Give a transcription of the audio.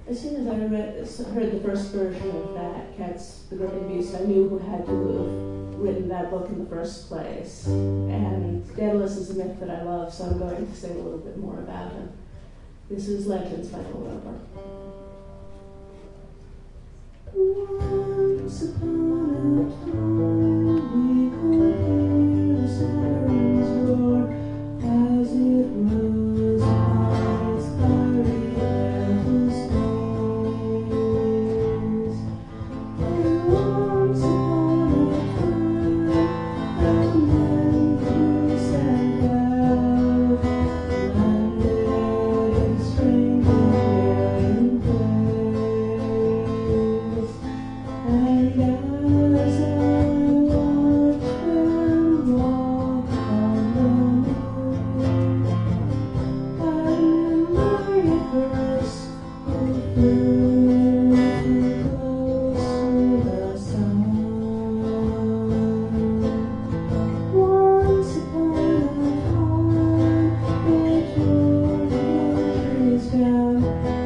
As soon as I heard the first version of that, Cats, the Great Beast, I knew who had to have written that book in the first place. And Daedalus is a myth that I love, so I'm going to sing a little bit more about him. This is Legends by Phil Roper. Once upon a time, we could hear the sirens roar as it rose upon its fiery endless days. And once upon a time, the men who sang out landed in strange and alien place. And as I watched them walk on the moon, I knew my universe would feel too close to the sun. Once upon a time, they tore the trees down.